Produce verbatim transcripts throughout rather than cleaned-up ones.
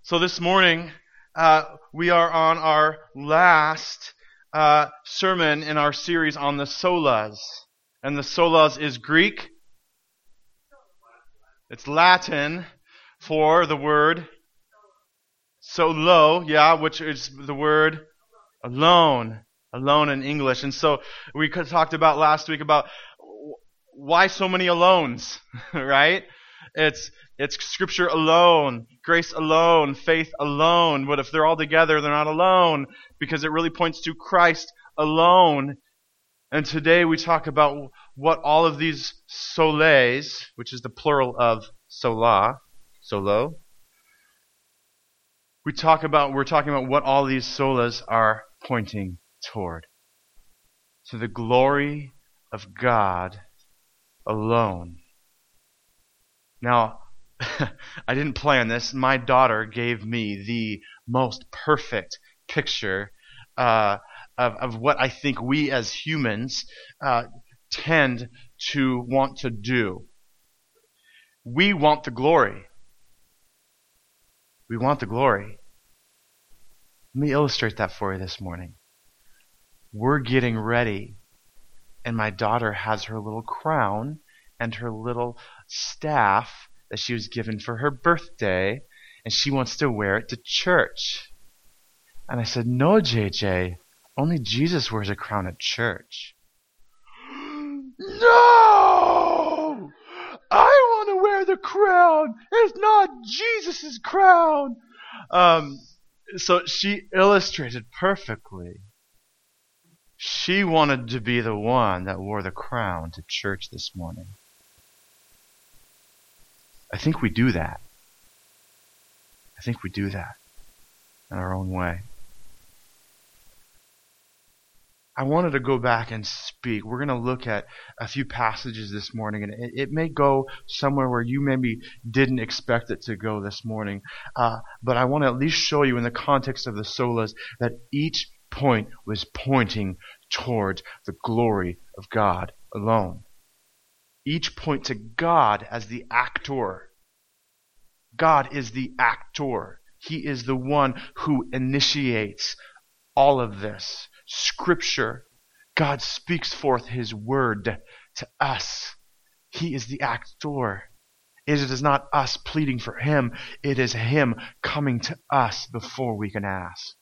So this morning, uh, we are on our last uh, sermon in our series on the solas. And the solas is Greek. It's Latin for the word solo, yeah, which is the word alone. Alone in English. And so we could talked about last week about why so many alones, right? It's it's Scripture alone, grace alone, faith alone. But if they're all together, they're not alone because it really points to Christ alone. And today we talk about what all of these soles, which is the plural of sola, solo. We talk about we're talking about what all these solas are pointing toward. To the glory of God alone. Now, I didn't plan this. My daughter gave me the most perfect picture uh, of, of what I think we as humans uh, tend to want to do. We want the glory. We want the glory. Let me illustrate that for you this morning. We're getting ready, and my daughter has her little crown and her little staff that she was given for her birthday, and she wants to wear it to church. And I said, no, J J, only Jesus wears a crown at church. No! I want to wear the crown. It's not Jesus' crown. Um, so she illustrated perfectly. She wanted to be the one that wore the crown to church this morning. I think we do that. I think we do that in our own way. I wanted to go back and speak. We're going to look at a few passages this morning, and it, it may go somewhere where you maybe didn't expect it to go this morning. Uh, but I want to at least show you in the context of the solas that each point was pointing toward the glory of God alone. Each point to God as the actor. God is the actor. He is the one who initiates all of this. Scripture. God speaks forth His word to us. He is the actor. It is not us pleading for Him. It is Him coming to us before we can ask.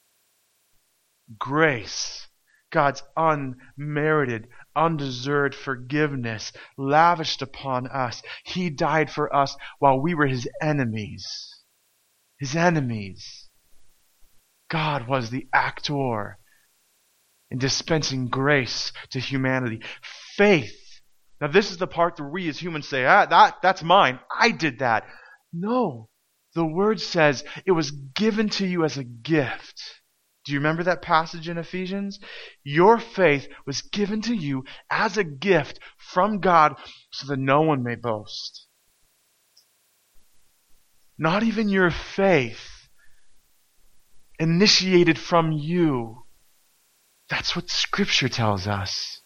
Grace. God's unmerited, undeserved forgiveness lavished upon us. He died for us while we were His enemies. His enemies. God was the actor in dispensing grace to humanity. Faith. Now this is the part where we as humans say, ah, that, that's mine. I did that. No. The Word says it was given to you as a gift. Do you remember that passage in Ephesians? Your faith was given to you as a gift from God so that no one may boast. Not even your faith initiated from you. That's what Scripture tells us.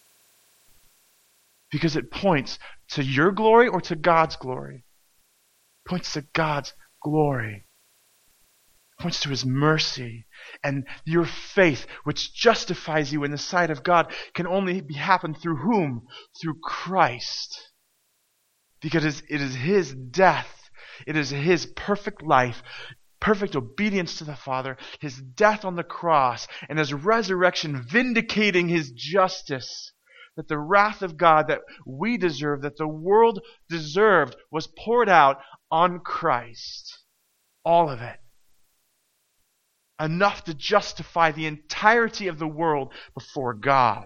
Because it points to your glory or to God's glory. It points to God's glory. Points to His mercy. And your faith, which justifies you in the sight of God, can only be happen through whom? Through Christ. Because it is His death, it is His perfect life, perfect obedience to the Father, His death on the cross, and His resurrection vindicating His justice, that the wrath of God that we deserve, that the world deserved, was poured out on Christ. All of it. Enough to justify the entirety of the world before God.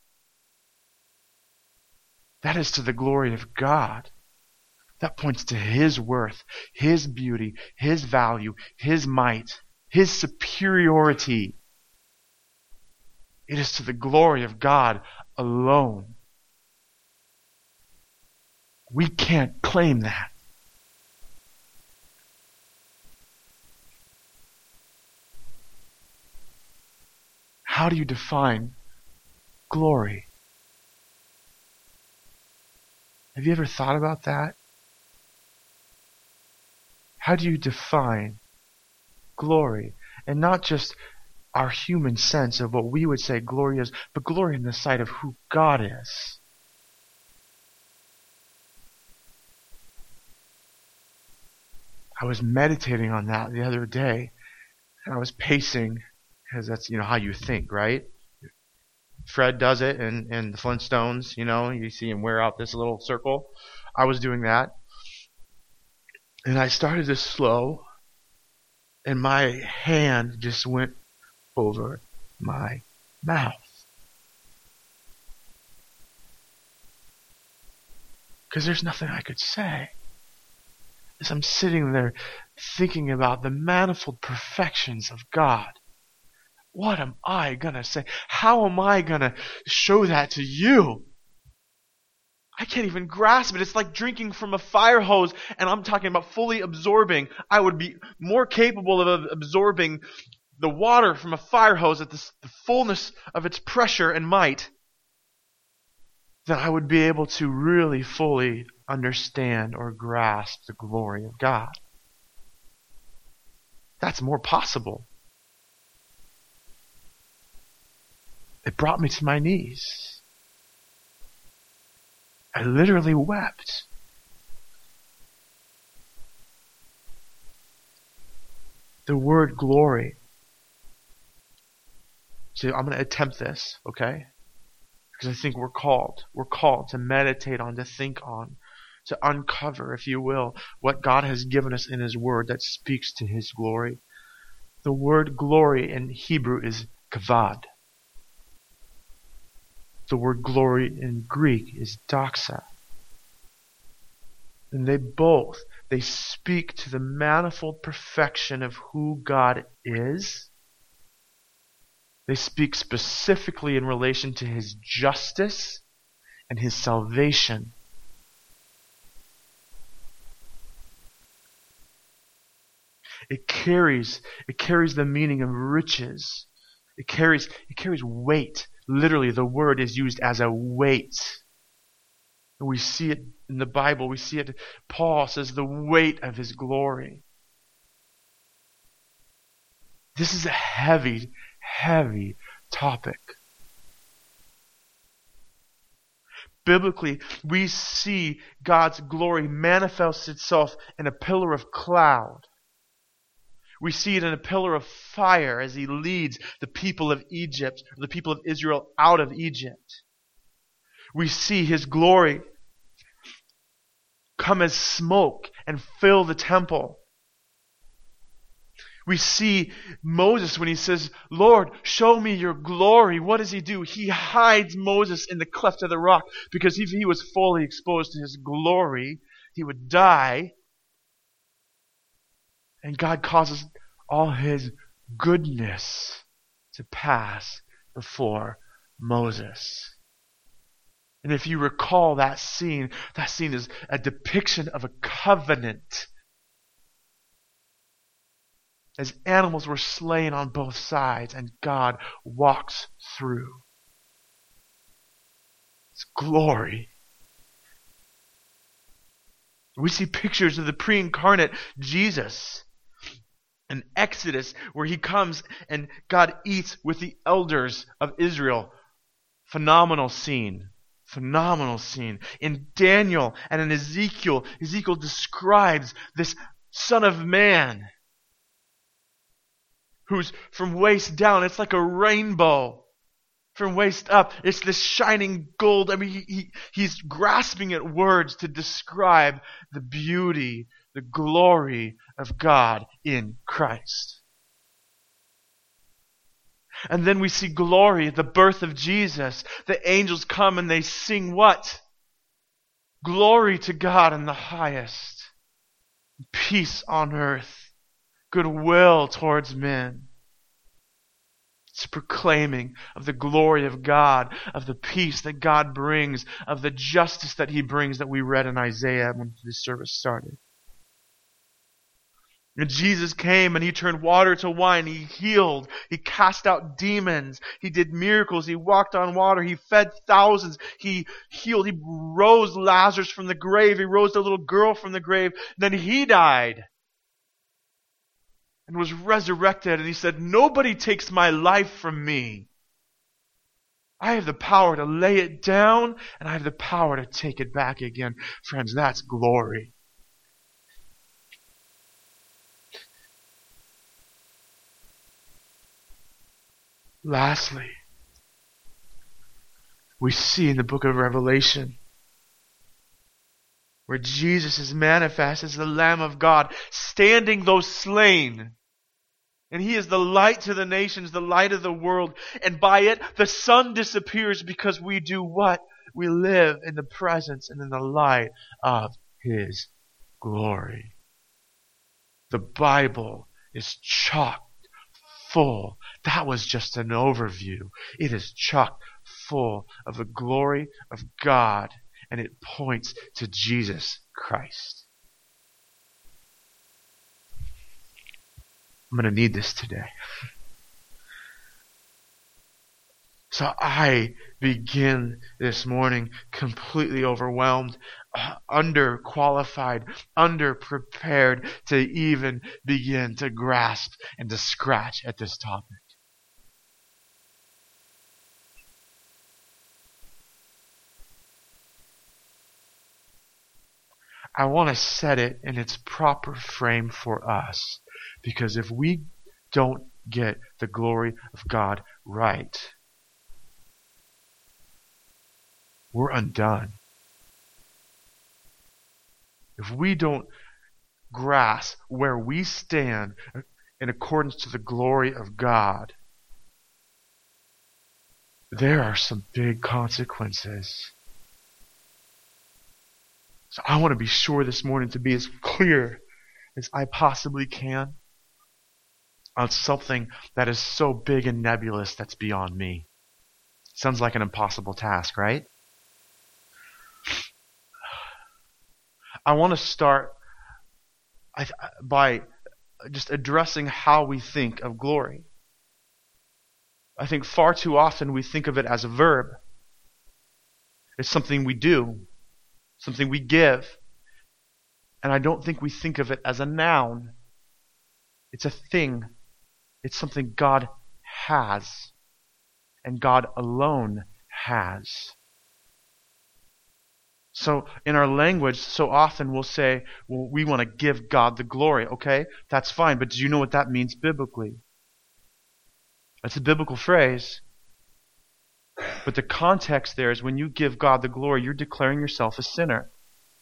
That is to the glory of God. That points to His worth, His beauty, His value, His might, His superiority. It is to the glory of God alone. We can't claim that. How do you define glory? Have you ever thought about that? How do you define glory. And not just our human sense of what we would say glory is, but glory in the sight of who God is. I was meditating on that the other day, and I was pacing, because that's, you know, how you think, right? Fred does it in, in the Flintstones, you know, you see him wear out this little circle. I was doing that. And I started to slow, and my hand just went over my mouth. Because there's nothing I could say. As I'm sitting there thinking about the manifold perfections of God, what am I going to say? How am I going to show that to you? I can't even grasp it. It's like drinking from a fire hose, and I'm talking about fully absorbing. I would be more capable of absorbing the water from a fire hose at the, the fullness of its pressure and might than I would be able to really fully understand or grasp the glory of God. That's more possible. It brought me to my knees. I literally wept. The word glory. So I'm going to attempt this, okay? Because I think we're called. We're called to meditate on, to think on, to uncover, if you will, what God has given us in His Word that speaks to His glory. The word glory in Hebrew is kavod. The word glory in Greek is doxa. And they both, they speak to the manifold perfection of who God is. They speak specifically in relation to His justice and His salvation. It carries, it carries the meaning of riches. It carries, it carries weight. Literally, the word is used as a weight. And we see it in the Bible. We see it. Paul says the weight of His glory. This is a heavy, heavy topic. Biblically, we see God's glory manifest itself in a pillar of cloud. We see it in a pillar of fire as He leads the people of Egypt, the people of Israel out of Egypt. We see His glory come as smoke and fill the temple. We see Moses when he says, Lord, show me your glory. What does he do? He hides Moses in the cleft of the rock, because if he was fully exposed to His glory, he would die. And God causes all His goodness to pass before Moses. And if you recall that scene, that scene is a depiction of a covenant. As animals were slain on both sides, and God walks through. It's glory. We see pictures of the pre-incarnate Jesus in Exodus, where He comes and God eats with the elders of Israel. Phenomenal scene. Phenomenal scene. In Daniel and in Ezekiel, Ezekiel describes this Son of Man who's from waist down, it's like a rainbow. From waist up, it's this shining gold. I mean, he, he, he's grasping at words to describe the beauty, the glory of God in Christ. And then we see glory, the birth of Jesus. The angels come and they sing what? Glory to God in the highest. Peace on earth. Goodwill towards men. It's proclaiming of the glory of God, of the peace that God brings, of the justice that He brings that we read in Isaiah when this service started. And Jesus came and He turned water to wine. He healed. He cast out demons. He did miracles. He walked on water. He fed thousands. He healed. He rose Lazarus from the grave. He rose a little girl from the grave. Then He died. and was resurrected. And he said, nobody takes my life from me. I have the power to lay it down, and I have the power to take it back again. Friends, that's glory. Lastly, we see in the book of Revelation where Jesus is manifest as the Lamb of God, standing though slain. And he is the light to the nations, the light of the world. And by it, the sun disappears because we do what? We live in the presence and in the light of his glory. The Bible is chock full. That was just an overview. It is chock full of the glory of God, and it points to Jesus Christ. I'm going to need this today. So I begin this morning completely overwhelmed, uh, underqualified, underprepared to even begin to grasp and to scratch at this topic. I want to set it in its proper frame for us. Because if we don't get the glory of God right, we're undone. If we don't grasp where we stand in accordance to the glory of God, there are some big consequences. So I want to be sure this morning to be as clear as I possibly can on something that is so big and nebulous that's beyond me. Sounds like an impossible task, right? I want to start by just addressing how we think of glory. I think far too often we think of it as a verb. It's something we do, something we give. And I don't think we think of it as a noun. It's a thing. It's something God has. And God alone has. So in our language, so often we'll say, well, we want to give God the glory. Okay, that's fine. But do you know what that means biblically? That's a biblical phrase. But the context there is when you give God the glory, you're declaring yourself a sinner.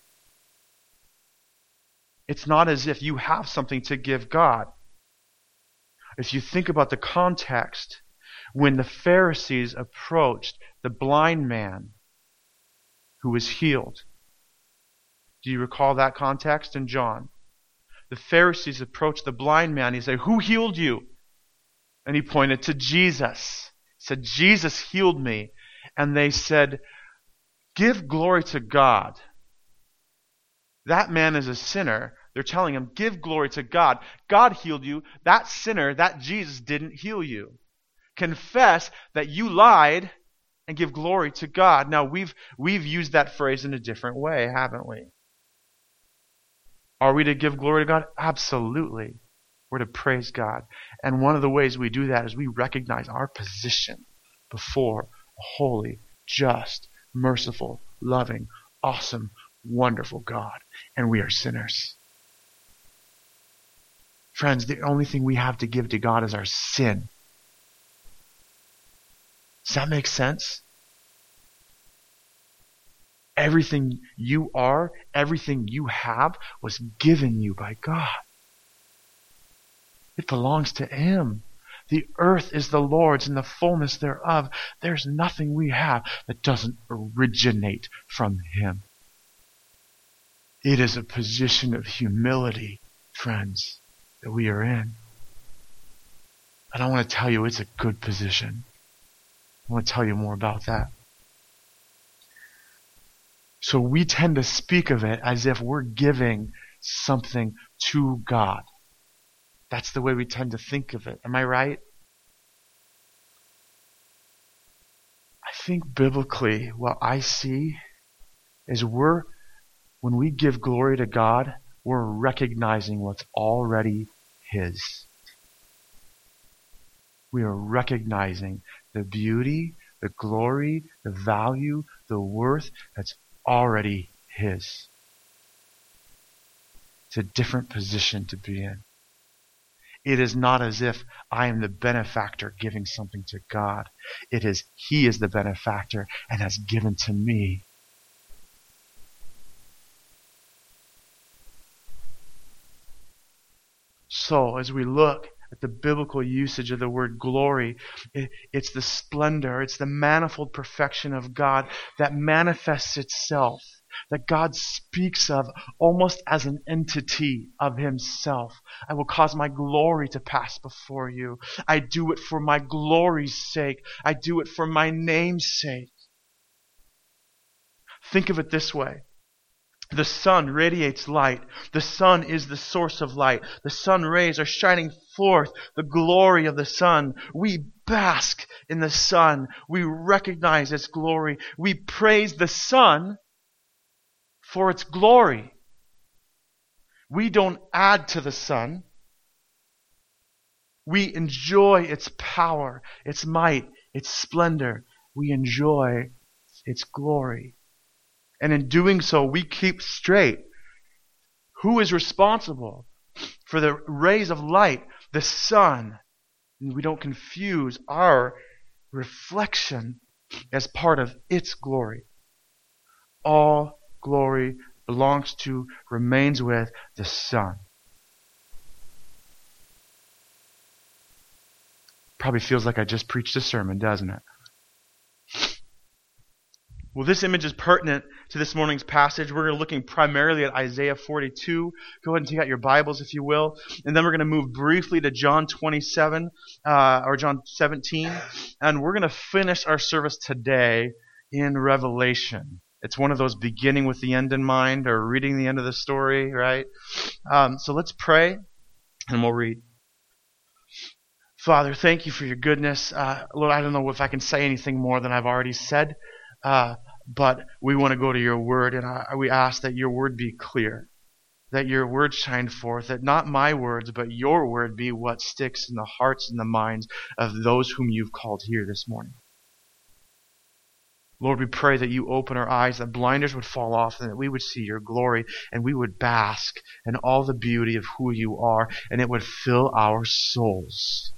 It's not as if you have something to give God. If you think about the context, when the Pharisees approached the blind man who was healed, do you recall that context in John? The Pharisees approached the blind man. He said, "Who healed you?" And he pointed to Jesus. He said, "Jesus healed me." And they said, "Give glory to God. That man is a sinner." They're telling him, give glory to God. God healed you. That sinner, that Jesus didn't heal you. Confess that you lied and give glory to God. Now, we've, we've used that phrase in a different way, haven't we? Are we to give glory to God? Absolutely. We're to praise God. And one of the ways we do that is we recognize our position before a holy, just, merciful, loving, awesome, wonderful God. And we are sinners. Friends, the only thing we have to give to God is our sin. Does that make sense? Everything you are, everything you have was given you by God. It belongs to Him. The earth is the Lord's and the fullness thereof. There's nothing we have that doesn't originate from Him. It is a position of humility, friends, that we are in. And I want to tell you it's a good position. I want to tell you more about that. So we tend to speak of it as if we're giving something to God. That's the way we tend to think of it. Am I right? I think biblically what I see is we're, when we give glory to God, we're recognizing what's already His. We are recognizing the beauty, the glory, the value, the worth that's already His. It's a different position to be in. It is not as if I am the benefactor giving something to God. It is He is the benefactor and has given to me. So as we look at the biblical usage of the word glory, it, it's the splendor, it's the manifold perfection of God that manifests itself, that God speaks of almost as an entity of Himself. I will cause my glory to pass before you. I do it for my glory's sake. I do it for my name's sake. Think of it this way. The sun radiates light. The sun is the source of light. The sun rays are shining forth the glory of the sun. We bask in the sun. We recognize its glory. We praise the sun for its glory. We don't add to the sun. We enjoy its power, its might, its splendor. We enjoy its glory. And in doing so, we keep straight who is responsible for the rays of light, the sun. And we don't confuse our reflection as part of its glory. All glory belongs to, remains with the sun. Probably feels like I just preached a sermon, doesn't it? Well, this image is pertinent to this morning's passage. We're looking primarily at Isaiah forty-two. Go ahead and take out your Bibles, if you will. And then we're going to move briefly to John twenty-seven, uh, or John seventeen. And we're going to finish our service today in Revelation. It's one of those beginning with the end in mind, or reading the end of the story, right? Um, so let's pray, and we'll read. Father, thank you for your goodness. Uh, Lord, I don't know if I can say anything more than I've already said. Uh, but we want to go to your word, and I, we ask that your word be clear, that your word shine forth, that not my words, but your word be what sticks in the hearts and the minds of those whom you've called here this morning. Lord, we pray that you open our eyes, that blinders would fall off, and that we would see your glory, and we would bask in all the beauty of who you are, and it would fill our souls.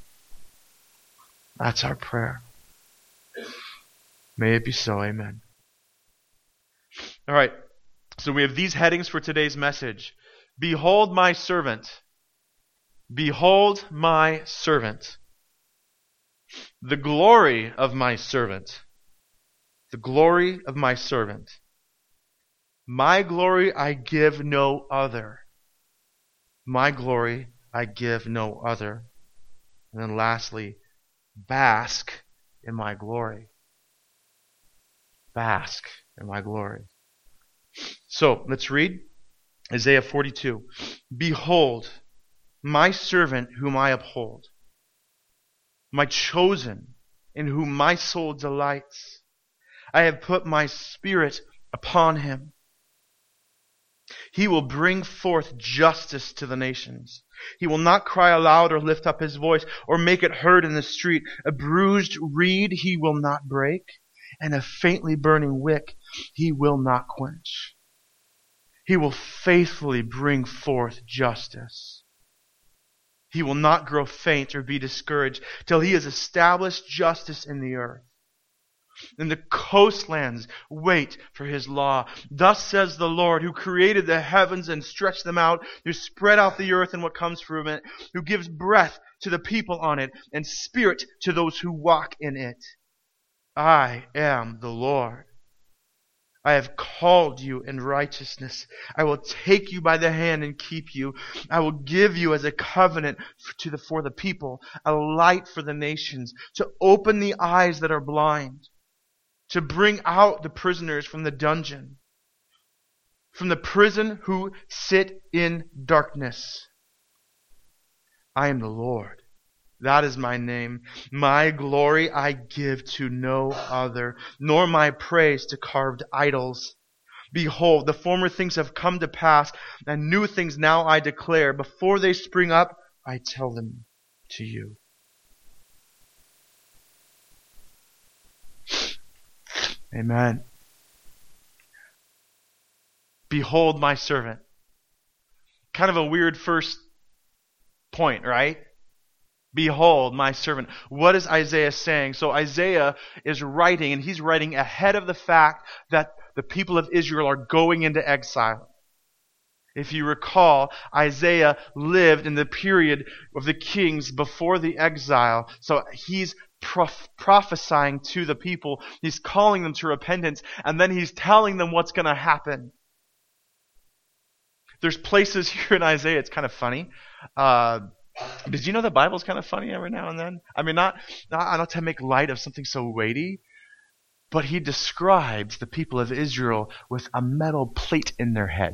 That's our prayer. May it be so. Amen. All right. So we have these headings for today's message. Behold my servant. Behold my servant. The glory of my servant. The glory of my servant. My glory I give no other. My glory I give no other. And then lastly, bask in my glory. Bask in my glory. So, let's read Isaiah forty-two. Behold, my servant whom I uphold, my chosen in whom my soul delights. I have put my spirit upon him. He will bring forth justice to the nations. He will not cry aloud or lift up his voice or make it heard in the street. A bruised reed he will not break, and a faintly burning wick he will not quench. He will faithfully bring forth justice. He will not grow faint or be discouraged till he has established justice in the earth. And the coastlands wait for his law. Thus says the Lord, who created the heavens and stretched them out, who spread out the earth and what comes from it, who gives breath to the people on it, and spirit to those who walk in it. I am the Lord. I have called you in righteousness. I will take you by the hand and keep you. I will give you as a covenant to the, for the people, a light for the nations, to open the eyes that are blind, to bring out the prisoners from the dungeon, from the prison who sit in darkness. I am the Lord. That is my name. My glory I give to no other, nor my praise to carved idols. Behold, the former things have come to pass, and new things now I declare. Before they spring up, I tell them to you. Amen. Behold my servant. Kind of a weird first point, right? Behold my servant. What is Isaiah saying? So Isaiah is writing, and he's writing ahead of the fact that the people of Israel are going into exile. If you recall, Isaiah lived in the period of the kings before the exile. So he's prof- prophesying to the people. He's calling them to repentance, and then he's telling them what's going to happen. There's places here in Isaiah, it's kind of funny. Uh, did you know the Bible's kind of funny every now and then? I mean, not, not, not to make light of something so weighty, but he describes the people of Israel with a metal plate in their head.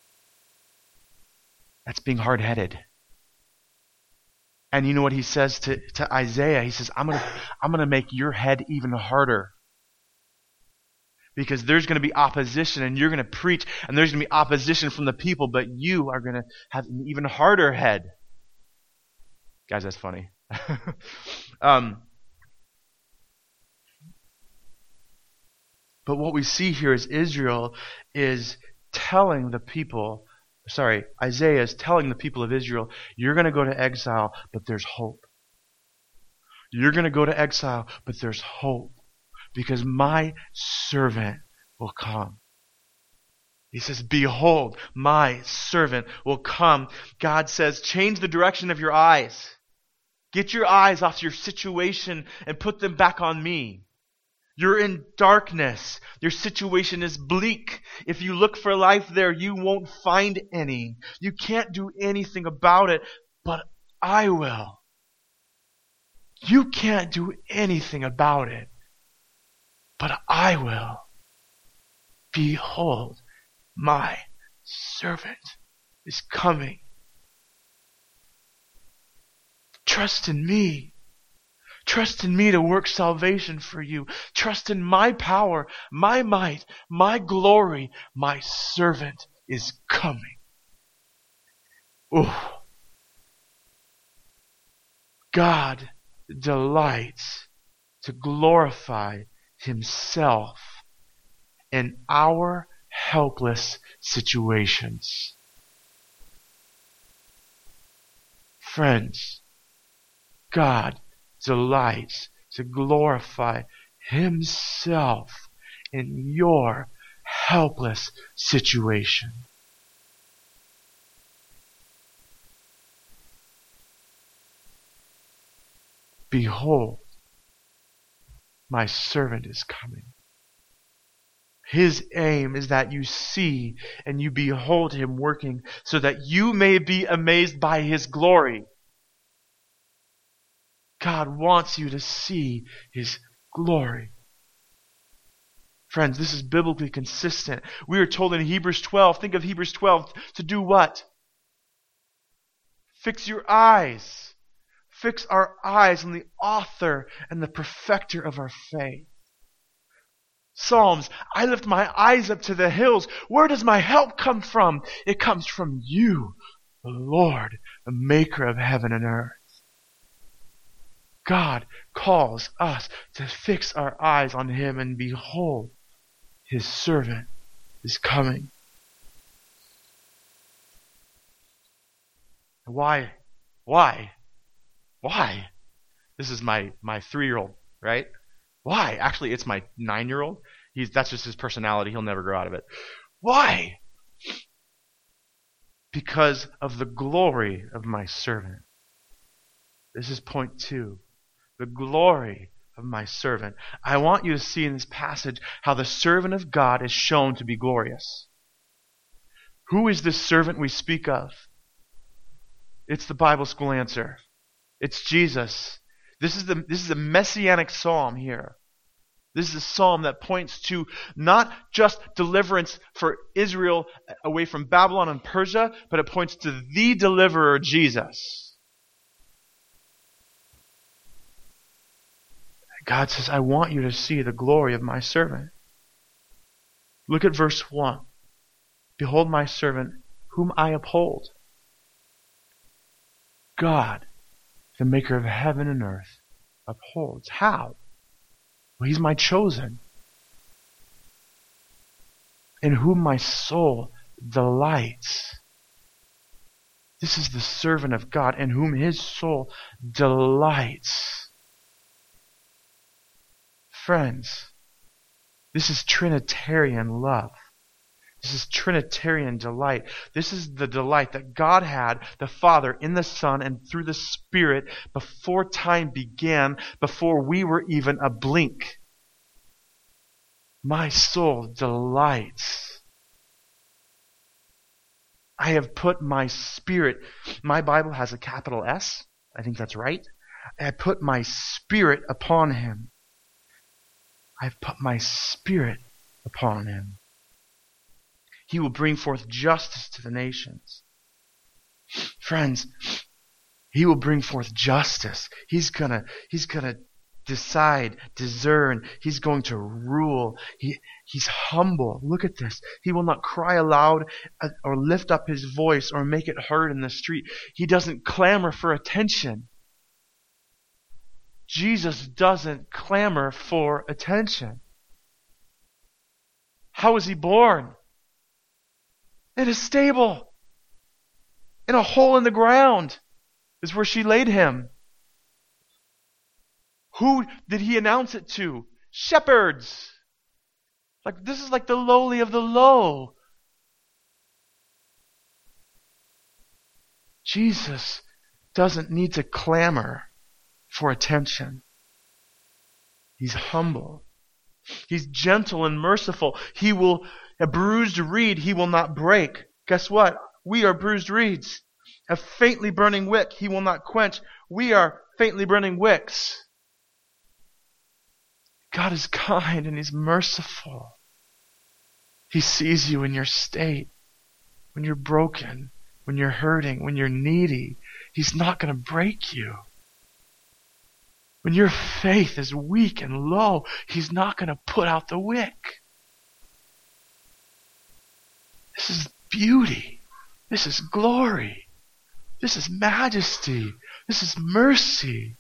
That's being hard-headed. And you know what he says to, to Isaiah? He says, I'm going to I'm going to make your head even harder. Because there's going to be opposition, and you're going to preach, and there's going to be opposition from the people, but you are going to have an even harder head. Guys, that's funny. um, but what we see here is Israel is telling the people, sorry, Isaiah is telling the people of Israel, you're going to go to exile, but there's hope. You're going to go to exile, but there's hope. Because my servant will come. He says, behold, my servant will come. God says, change the direction of your eyes. Get your eyes off your situation and put them back on me. You're in darkness. Your situation is bleak. If you look for life there, you won't find any. You can't do anything about it, but I will. You can't do anything about it, but I will. Behold, my servant is coming. Trust in me. Trust in me to work salvation for you. Trust in my power, my might, my glory. My servant is coming. Ooh. God delights to glorify Himself in our helpless situations. Friends, God delights to glorify Himself in your helpless situation. Behold, my servant is coming. His aim is that you see and you behold Him working so that you may be amazed by His glory. God wants you to see His glory. Friends, this is biblically consistent. We are told in Hebrews twelve, think of Hebrews twelve, to do what? Fix your eyes. Fix our eyes on the author and the perfecter of our faith. Psalms, I lift my eyes up to the hills. Where does my help come from? It comes from you, the Lord, the maker of heaven and earth. God calls us to fix our eyes on Him, and behold, His servant is coming. Why? Why? Why? This is my, my three-year-old, right? Why? Actually, it's my nine-year-old. He's that's just his personality. He'll never grow out of it. Why? Because of the glory of my servant. This is point two. The glory of my servant. I want you to see in this passage how the servant of God is shown to be glorious. Who is this servant we speak of? It's the Bible school answer. It's Jesus. This is the this is a messianic psalm here. This is a psalm that points to not just deliverance for Israel away from Babylon and Persia, but it points to the deliverer, Jesus. God says, I want you to see the glory of my servant. Look at verse one. Behold my servant, whom I uphold. God, the maker of heaven and earth, upholds. How? Well, He's my chosen. in whom my soul delights. This is the servant of God in whom his soul delights. Friends, this is Trinitarian love. This is Trinitarian delight. This is the delight that God had, the Father, in the Son, and through the Spirit before time began, before we were even a blink. My soul delights. I have put my spirit, my Bible has a capital S, I think that's right. I put my spirit upon him. I've put my spirit upon him. He will bring forth justice to the nations. Friends, he will bring forth justice. He's gonna, he's gonna decide, discern. He's going to rule. He, he's humble. Look at this. He will not cry aloud or lift up his voice or make it heard in the street. He doesn't clamor for attention. Jesus doesn't clamor for attention. How was he born? In a stable. In a hole in the ground is where she laid him. Who did he announce it to? Shepherds. Like, this is like the lowly of the low. Jesus doesn't need to clamor for attention. He's humble. He's gentle and merciful. He will, a bruised reed he will not break. Guess what? We are bruised reeds. A faintly burning wick he will not quench. We are faintly burning wicks. God is kind and he's merciful. He sees you in your state, when you're broken, when you're hurting, when you're needy. He's not going to break you. When your faith is weak and low, he's not going to put out the wick. This is beauty. This is glory. This is majesty. This is mercy.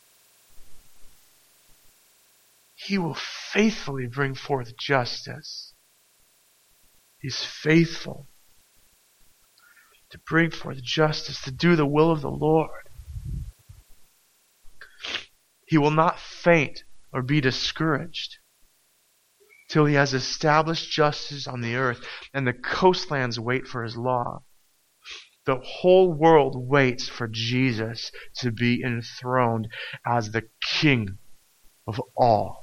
He will faithfully bring forth justice. He's faithful to bring forth justice, to do the will of the Lord. He will not faint or be discouraged till he has established justice on the earth and the coastlands wait for his law. The whole world waits for Jesus to be enthroned as the King of all.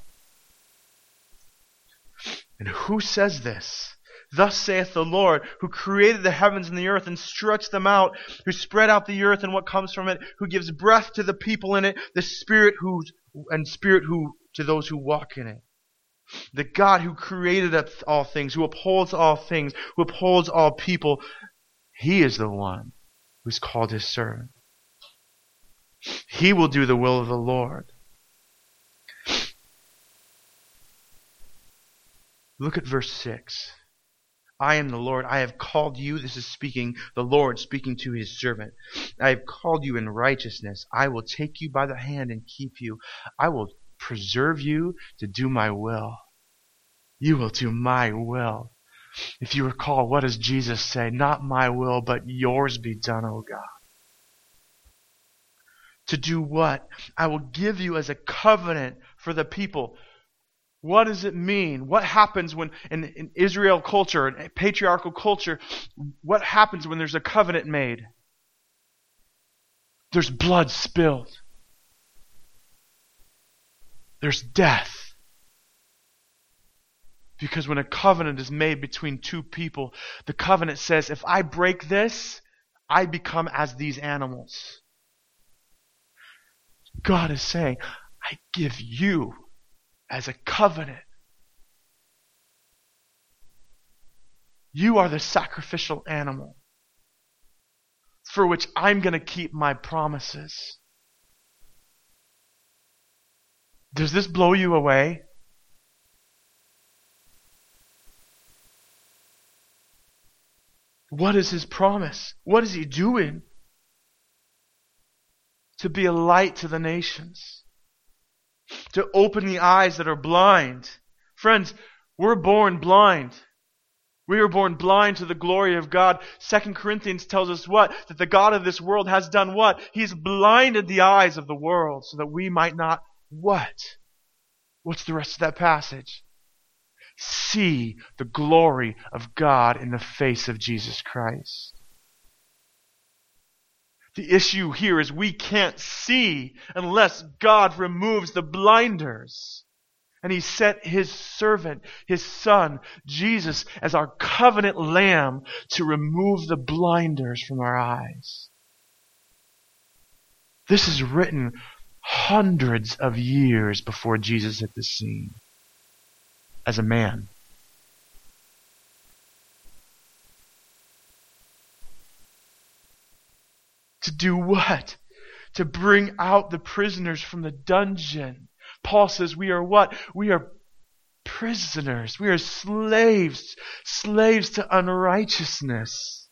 And who says this? Thus saith the Lord, who created the heavens and the earth and stretched them out, who spread out the earth and what comes from it, who gives breath to the people in it, the Spirit who and Spirit who to those who walk in it. The God who created all things, who upholds all things, who upholds all people, he is the one who's called his servant. He will do the will of the Lord. Look at verse six. I am the Lord. I have called you. This is speaking, the Lord speaking to his servant. I have called you in righteousness. I will take you by the hand and keep you. I will preserve you to do my will. You will do my will. If you recall, what does Jesus say? Not my will, but yours be done, O God. To do what? I will give you as a covenant for the people. What does it mean? What happens when, in, in Israel culture, in patriarchal culture, what happens when there's a covenant made? There's blood spilled. There's death. Because when a covenant is made between two people, the covenant says, if I break this, I become as these animals. God is saying, I give you as a covenant. You are the sacrificial animal for which I'm going to keep my promises. Does this blow you away? What is his promise? What is he doing? To be a light to the nations. To open the eyes that are blind. Friends, we're born blind. We were born blind to the glory of God. Second Corinthians tells us what? That the God of this world has done what? He's blinded the eyes of the world so that we might not what? What's the rest of that passage? See the glory of God in the face of Jesus Christ. The issue here is we can't see unless God removes the blinders. And He sent His servant, His Son, Jesus, as our covenant lamb to remove the blinders from our eyes. This is written hundreds of years before Jesus hit the scene as a man. To do what? To bring out the prisoners from the dungeon. Paul says we are what? We are prisoners. We are slaves. Slaves to unrighteousness.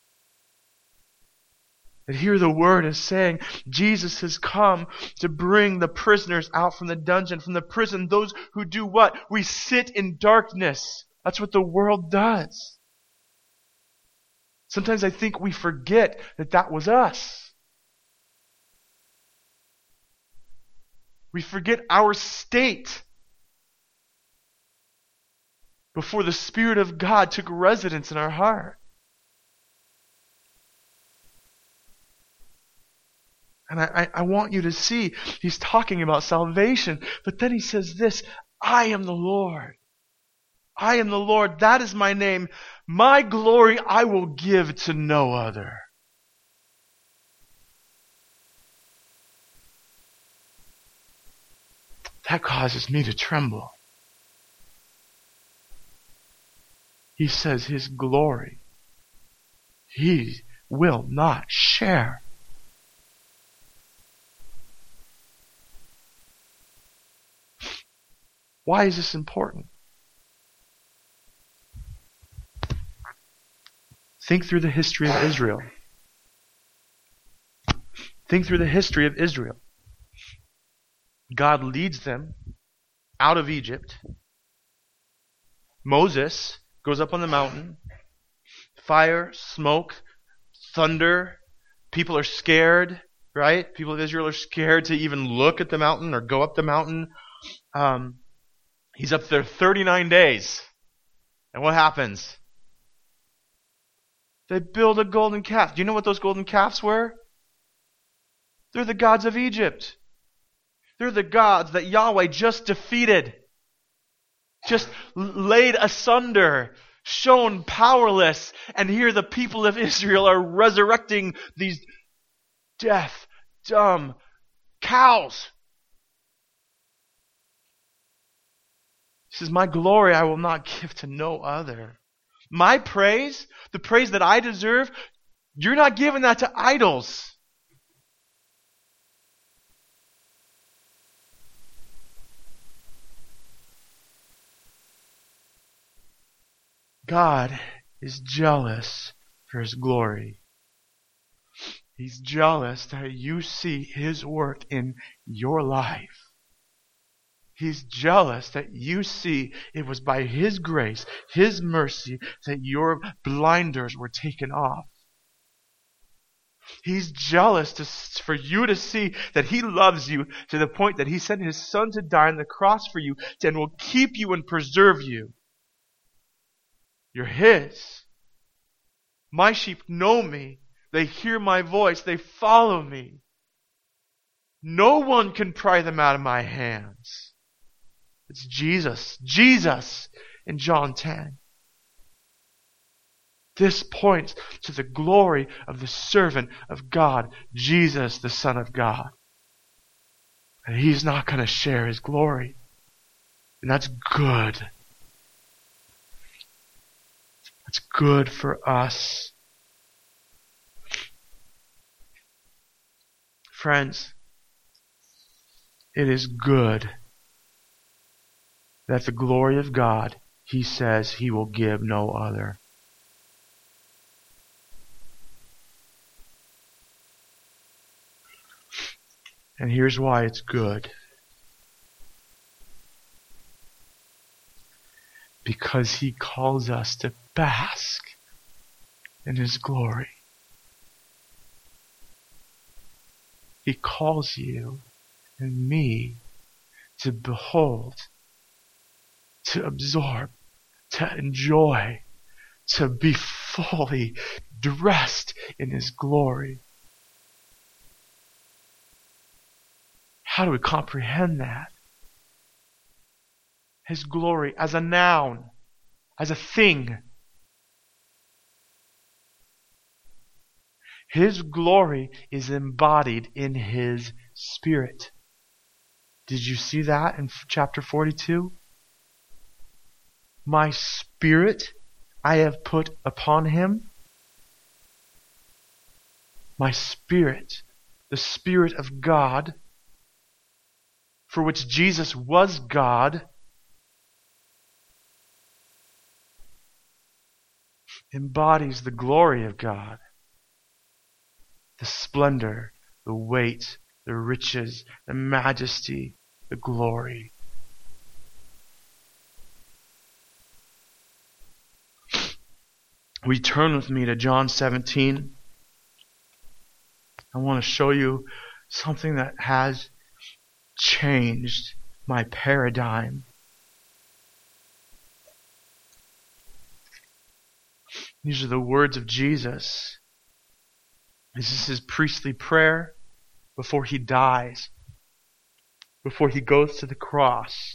And here the word is saying Jesus has come to bring the prisoners out from the dungeon, from the prison. Those who do what? We sit in darkness. That's what the world does. Sometimes I think we forget that that was us. We forget our state before the Spirit of God took residence in our heart. And I, I, I want you to see, he's talking about salvation, but then he says this, I am the Lord. I am the Lord. That is my name. My glory I will give to no other. That causes me to tremble. He says His glory He will not share. Why is this important? Think through the history of Israel. Think through the history of Israel. God leads them out of Egypt. Moses goes up on the mountain. Fire, smoke, thunder. People are scared, right? People of Israel are scared to even look at the mountain or go up the mountain. Um, he's up there thirty-nine days. And what happens? They build a golden calf. Do you know what those golden calves were? They're the gods of Egypt. They're the gods that Yahweh just defeated, just laid asunder, shown powerless. And here the people of Israel are resurrecting these deaf, dumb cows. He says, my glory I will not give to no other. My praise, the praise that I deserve, you're not giving that to idols. God is jealous for His glory. He's jealous that you see His work in your life. He's jealous that you see it was by His grace, His mercy, that your blinders were taken off. He's jealous to, for you to see that He loves you to the point that He sent His Son to die on the cross for you and will keep you and preserve you. You're His. My sheep know me. They hear my voice. They follow me. No one can pry them out of my hands. It's Jesus. Jesus in John ten. This points to the glory of the servant of God, Jesus, the Son of God. And He's not going to share His glory. And that's good. It's good for us. Friends, it is good that the glory of God, He says He will give no other. And here's why it's good. because He calls us to bask in His glory. He calls you and me to behold, to absorb, to enjoy, to be fully dressed in His glory. How do we comprehend that? His glory as a noun, as a thing. His glory is embodied in His Spirit. Did you see that in chapter forty-two? My Spirit I have put upon Him. My Spirit, the Spirit of God, for which Jesus was God, embodies the glory of God. The splendor, the weight, the riches, the majesty, the glory. We turn with me to John seventeen. I want to show you something that has changed my paradigm. These are the words of Jesus. This is His priestly prayer before He dies, before He goes to the cross.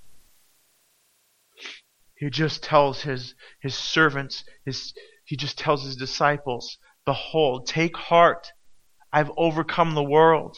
He just tells His, his servants, his, He just tells His disciples, behold, take heart, I've overcome the world.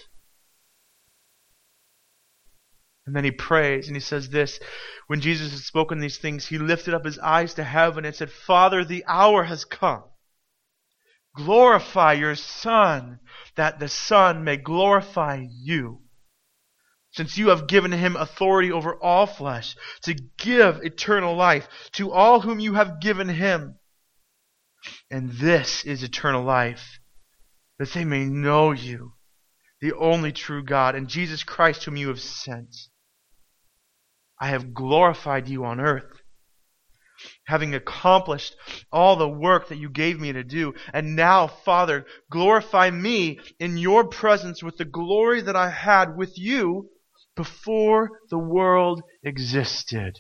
And then He prays and He says this, when Jesus had spoken these things, He lifted up His eyes to heaven and said, Father, the hour has come. Glorify your Son, that the Son may glorify you, since you have given Him authority over all flesh, to give eternal life to all whom you have given Him. And this is eternal life, that they may know you, the only true God, and Jesus Christ whom you have sent. I have glorified you on earth, having accomplished all the work that you gave me to do. And now, Father, glorify me in your presence with the glory that I had with you before the world existed.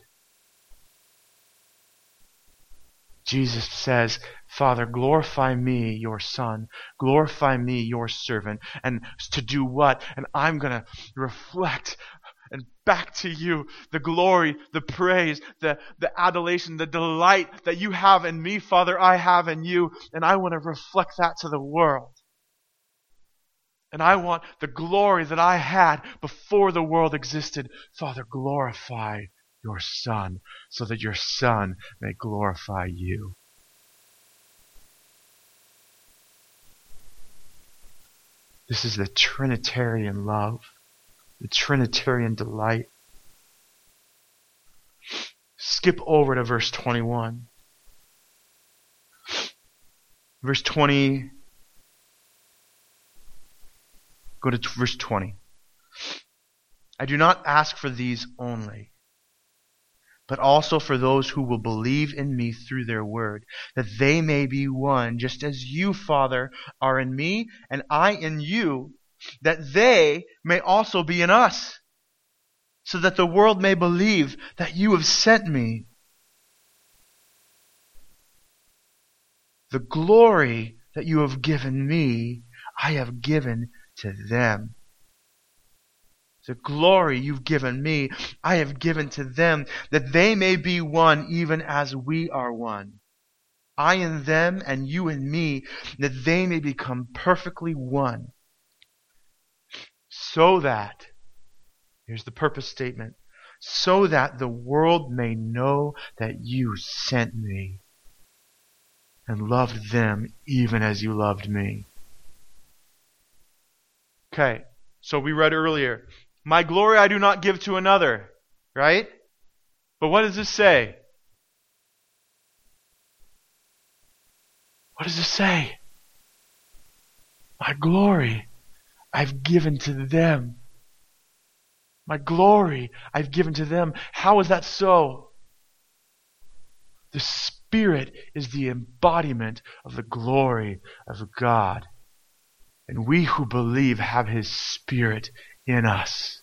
Jesus says, Father, glorify me, your Son. Glorify me, your servant. And to do what? And I'm going to reflect and back to you the glory, the praise, the, the adulation, the delight that you have in me, Father, I have in you. And I want to reflect that to the world. And I want the glory that I had before the world existed. Father, glorify your Son, so that your Son may glorify you. This is the Trinitarian love, the Trinitarian delight. Skip over to verse twenty-one. Verse twenty. Go to verse twenty. I do not ask for these only, but also for those who will believe in me through their word, that they may be one, just as you, Father, are in me, and I in you, that they may also be in us, so that the world may believe that you have sent me. The glory that you have given me, I have given to them. The glory you've given me, I have given to them, that they may be one even as we are one. I in them and you in me, that they may become perfectly one. So that, here's the purpose statement, so that the world may know that you sent me and loved them even as you loved me. Okay, so we read earlier, my glory I do not give to another, right? But what does this say? What does it say? My glory I've given to them. My glory I've given to them. How is that so? The Spirit is the embodiment of the glory of God. And we who believe have His Spirit in us.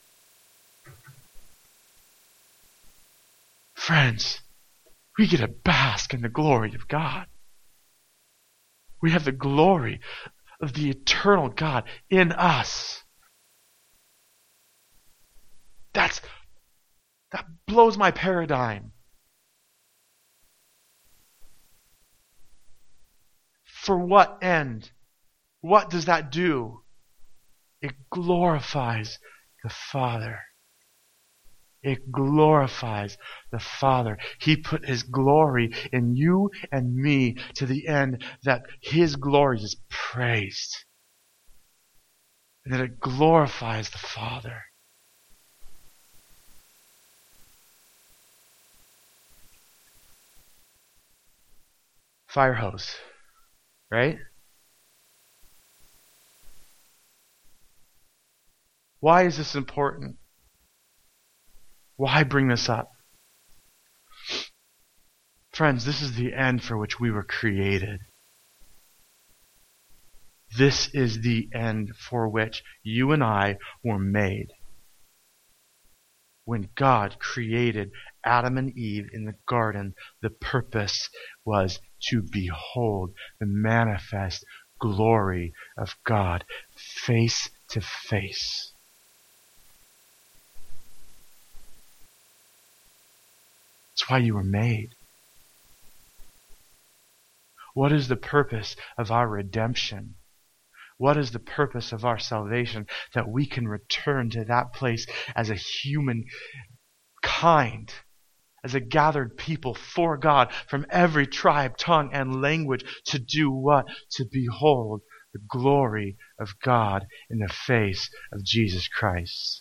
Friends, we get to bask in the glory of God. We have the glory of the eternal God in us. That's, that blows my paradigm. For what end? What does that do? It glorifies the Father. It glorifies the Father. He put His glory in you and me to the end that His glory is praised. And that it glorifies the Father. Fire hose, right? Why is this important? Why bring this up? Friends, this is the end for which we were created. This is the end for which you and I were made. When God created Adam and Eve in the garden, the purpose was to behold the manifest glory of God face to face. That's why you were made. What is the purpose of our redemption? What is the purpose of our salvation? That we can return to that place as a human kind, as a gathered people for God from every tribe, tongue, and language to do what? To behold the glory of God in the face of Jesus Christ.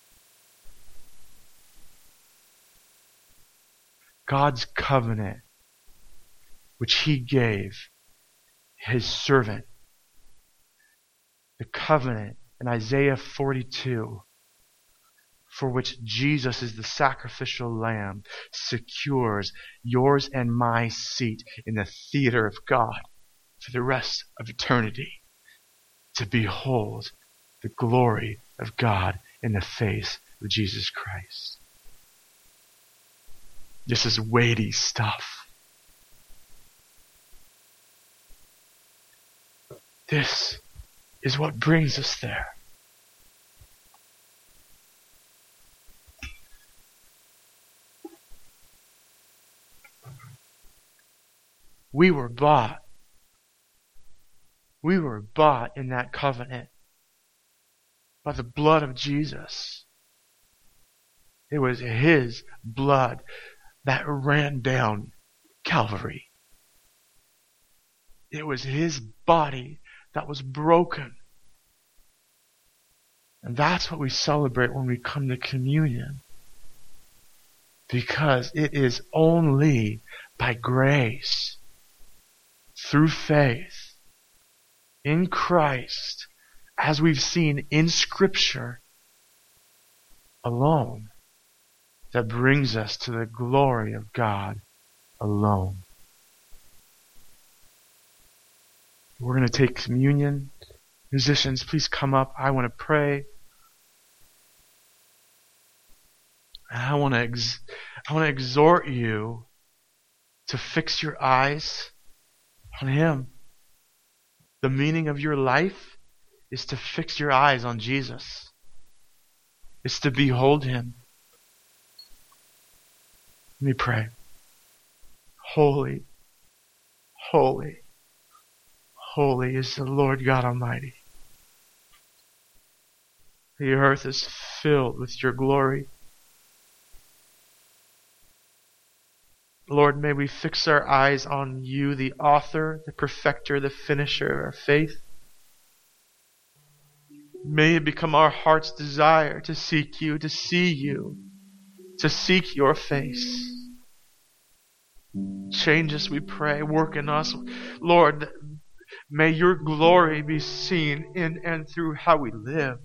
God's covenant, which He gave His servant, the covenant in Isaiah forty-two, for which Jesus is the sacrificial lamb, secures yours and my seat in the theater of God for the rest of eternity, to behold the glory of God in the face of Jesus Christ. This is weighty stuff. This is what brings us there. We were bought. We were bought in that covenant by the blood of Jesus. It was His blood that ran down Calvary. It was His body that was broken. And that's what we celebrate when we come to communion. Because it is only by grace, through faith, in Christ, as we've seen in Scripture alone, that brings us to the glory of God alone. We're going to take communion. Musicians, please come up. I want to pray. And I want to ex- I want to exhort you to fix your eyes on Him. The meaning of your life is to fix your eyes on Jesus. It's to behold Him. Let me pray. Holy, holy, holy is the Lord God Almighty. The earth is filled with your glory. Lord, may we fix our eyes on you, the author, the perfecter, the finisher of our faith. May it become our heart's desire to seek you, to see you, to seek your face. Change us, we pray. Work in us. Lord, may your glory be seen in and through how we live.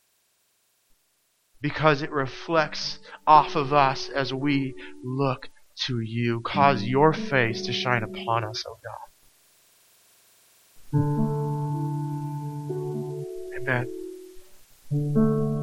Because it reflects off of us as we look to you. Cause your face to shine upon us, O God. Amen.